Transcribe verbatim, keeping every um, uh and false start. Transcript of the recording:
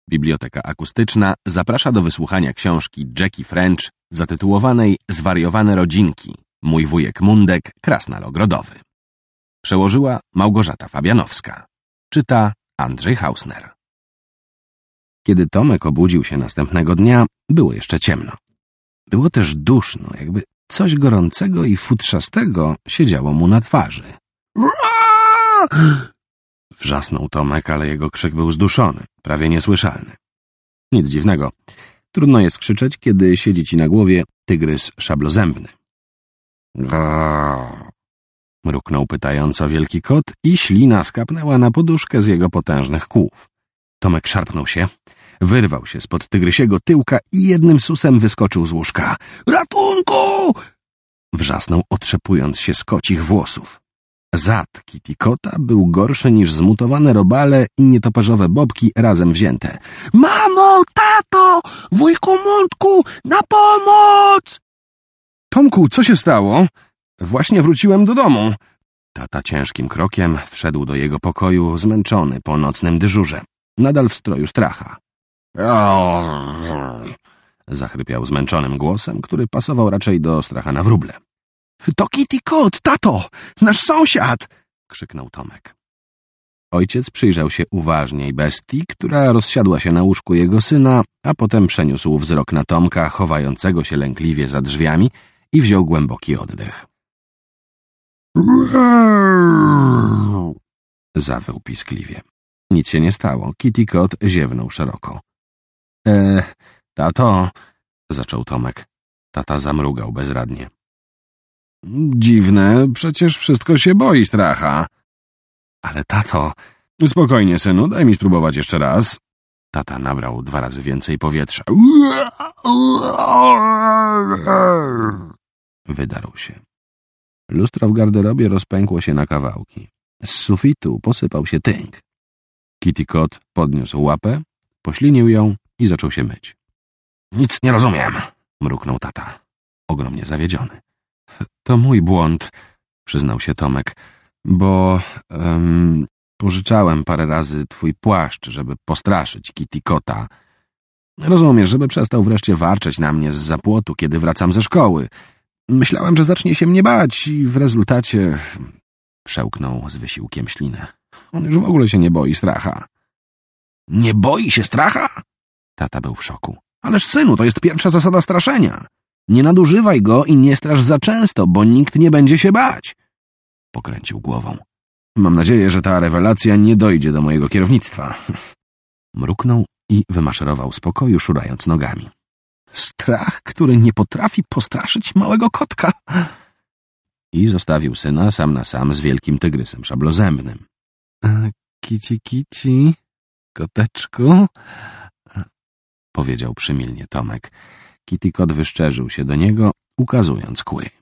Biblioteka Akustyczna zaprasza do wysłuchania książki Jackie French zatytułowanej Zwariowane rodzinki. Mój wujek Mundek, krasnal ogrodowy. Przełożyła Małgorzata Fabianowska. Czyta Andrzej Hausner. Kiedy Tomek obudził się następnego dnia, było jeszcze ciemno. Było też duszno, jakby coś gorącego i futrzastego siedziało mu na twarzy. Wrzasnął Tomek, ale jego krzyk był zduszony, prawie niesłyszalny. Nic dziwnego. Trudno jest krzyczeć, kiedy siedzi ci na głowie tygrys szablozębny. Grrr. Mruknął pytająco wielki kot i ślina skapnęła na poduszkę z jego potężnych kłów. Tomek szarpnął się, wyrwał się spod tygrysiego tyłka i jednym susem wyskoczył z łóżka. Ratunku! Wrzasnął, otrzepując się z kocich włosów. Zad Kitty Kota był gorszy niż zmutowane robale i nietoperzowe bobki razem wzięte. Mamo, tato, wujku Mundku, na pomoc! Tomku, co się stało? Właśnie wróciłem do domu. Tata ciężkim krokiem wszedł do jego pokoju, zmęczony po nocnym dyżurze, nadal w stroju stracha. Zachrypiał zmęczonym głosem, który pasował raczej do stracha na wróble. To Kitty Kot, tato! Nasz sąsiad! Krzyknął Tomek. Ojciec przyjrzał się uważniej bestii, która rozsiadła się na łóżku jego syna, a potem przeniósł wzrok na Tomka, chowającego się lękliwie za drzwiami, i wziął głęboki oddech. Zawył piskliwie. Nic się nie stało. Kitty Kot ziewnął szeroko. E, tato, zaczął Tomek. Tata zamrugał bezradnie. Dziwne, przecież wszystko się boi stracha. Ale tato... Spokojnie, synu, daj mi spróbować jeszcze raz. Tata nabrał dwa razy więcej powietrza. Wydarł się. Lustro w garderobie rozpękło się na kawałki. Z sufitu posypał się tynk. Kitty Kot podniósł łapę, poślinił ją i zaczął się myć. Nic nie rozumiem, mruknął tata, ogromnie zawiedziony. To mój błąd, przyznał się Tomek, bo um, pożyczałem parę razy twój płaszcz, żeby postraszyć Kitty Kota. Rozumiesz, żeby przestał wreszcie warczeć na mnie zza płotu, kiedy wracam ze szkoły. Myślałem, że zacznie się mnie bać i w rezultacie... Przełknął z wysiłkiem ślinę. On już w ogóle się nie boi stracha. Nie boi się stracha? Tata był w szoku. Ależ synu, to jest pierwsza zasada straszenia. Nie nadużywaj go i nie strasz za często, bo nikt nie będzie się bać. Pokręcił głową. Mam nadzieję, że ta rewelacja nie dojdzie do mojego kierownictwa. Mruknął i wymaszerował z pokoju, szurając nogami. Strach, który nie potrafi postraszyć małego kotka. I zostawił syna sam na sam z wielkim tygrysem szablozębnym. Kici, kici, koteczku, powiedział przymilnie Tomek. Kitty Kot wyszczerzył się do niego, ukazując kły.